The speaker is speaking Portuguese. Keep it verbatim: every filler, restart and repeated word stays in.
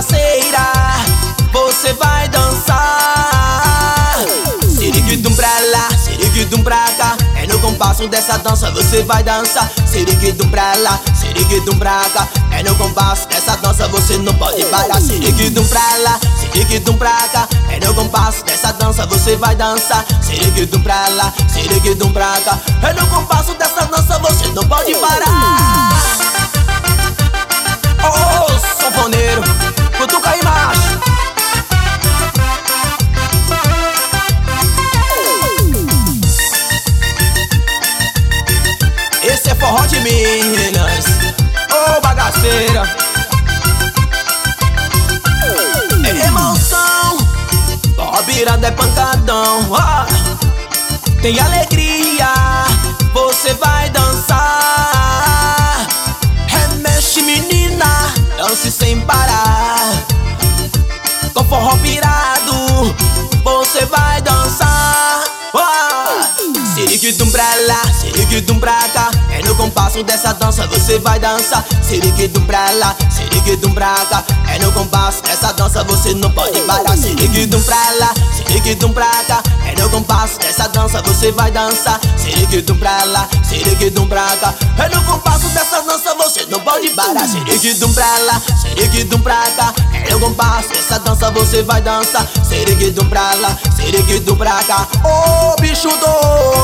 bagaceira, você vai dançar. Siriguidum pra lá, siriguidum pra cá, é no compasso dessa dança você vai dançar. Siriguidum pra lá, siriguidum pra cá, é no compasso dessa dança você não pode parar. Siriguidum pra lá, siriguidum pra cá, é no compasso dessa dança você vai dançar. Siriguidum pra lá, siriguidum pra cá, é no compasso dessa dança você não pode parar. Oh, oh, oh, sanfoneiro, cutuca aí, macho. Esse é forró de Minas, ô oh, bagaceira. É emoção, forró virado é pancadão. Oh, tem alegria, você vai dançar. Remexe menina, dance sem parar. Com forró virado, você vai dançar. Oh, siriguidum pra lá, siriguidum pra cá, é no compasso dessa dança você vai dançar. Siriguidum pra lá, siriguidum pra cá, é no compasso dessa dança você não pode parar. Siriguidum pra lá, siriguidum pra cá, é no compasso dessa dança você vai dançar. Siriguidum pra lá, siriguidum pra cá, é no compasso dessa dança você não pode parar. Siriguidum pra lá, siriguidum pra cá, é no compasso dessa dança você vai dançar. Siriguidum pra lá, siriguidum pra cá, ô oh, bicho doido.